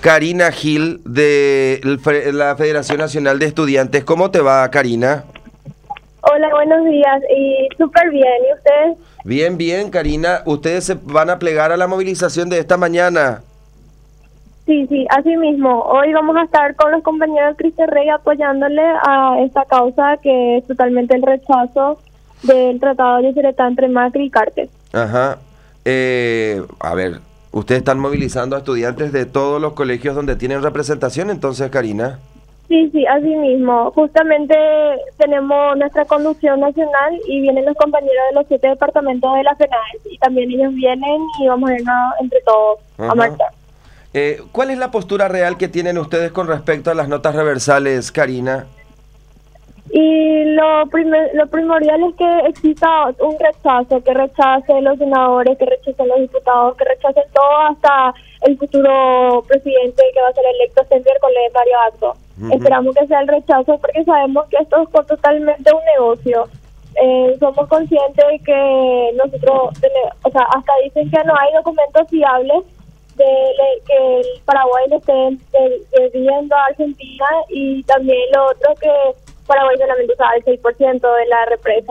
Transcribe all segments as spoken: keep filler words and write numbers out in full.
Karina Gil de la Federación Nacional de Estudiantes. ¿Cómo te va, Karina? Hola, buenos días. Y súper bien. ¿Y ustedes? Bien, bien, Karina. ¿Ustedes se van a plegar a la movilización de esta mañana? Sí, sí, así mismo. Hoy vamos a estar con los compañeros Cristian Rey apoyándole a esta causa que es totalmente el rechazo del Tratado de Yacyretá entre Macri y Cartes. Ajá. Eh, a ver, ustedes están movilizando a estudiantes de todos los colegios donde tienen representación, entonces, Karina. Sí, sí, así mismo. Justamente tenemos nuestra conducción nacional y vienen los compañeros de los siete departamentos de la FENADES y también ellos vienen y vamos a irnos entre todos Ajá. a marchar. Eh, ¿Cuál es la postura real que tienen ustedes con respecto a las notas reversales, Karina? Y lo, primer, lo primordial es que exista un rechazo, que rechace los senadores, que rechacen los diputados, que rechacen todo hasta el futuro presidente que va a ser electo este miércoles, Mario Abdo. Uh-huh. Esperamos que sea el rechazo porque sabemos que esto es totalmente un negocio. Eh, somos conscientes de que nosotros, o sea, hasta dicen que no hay documentos fiables de, de que el Paraguay le esté debiendo a Argentina, y también lo otro que Paraguay solamente usaba el seis por ciento de la represa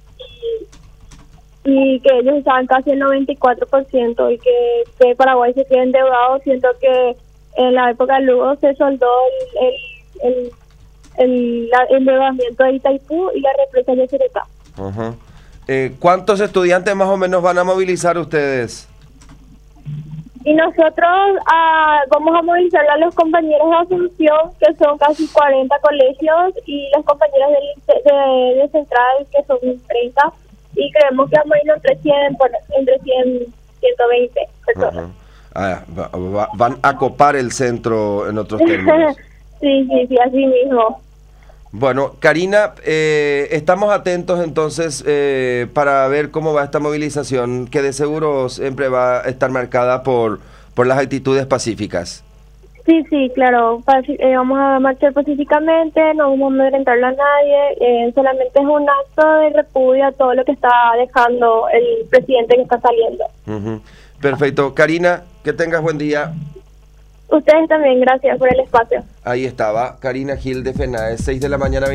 y, y que ellos usaban casi el noventa y cuatro por ciento y que, que Paraguay se quede endeudado. Siento que en la época de Lugo se soldó el, el, el, el, el endeudamiento de Itaipú y la represa de Yacyretá. Uh-huh. eh, ¿Cuántos estudiantes más o menos van a movilizar ustedes? Y nosotros ah, vamos a movilizar a los compañeros de Asunción, que son casi cuarenta colegios, y las compañeras de, de, de Central, que son treinta, y creemos que vamos a ir entre cien, por, entre cien, ciento veinte personas. Uh-huh. Ah, va, va, van a copar el centro, en otros términos. Sí, sí, sí, así mismo. Bueno, Karina, eh, estamos atentos entonces eh, para ver cómo va esta movilización, que de seguro siempre va a estar marcada por, por las actitudes pacíficas. Sí, sí, claro. Paci- eh, vamos a marchar pacíficamente, no vamos a amedrentarlo a nadie, eh, solamente es un acto de repudio a todo lo que está dejando el presidente que está saliendo. Uh-huh. Perfecto. Karina, que tengas buen día. Ustedes también, gracias por el espacio. Ahí estaba Karina Gil de FENADES, seis de la mañana.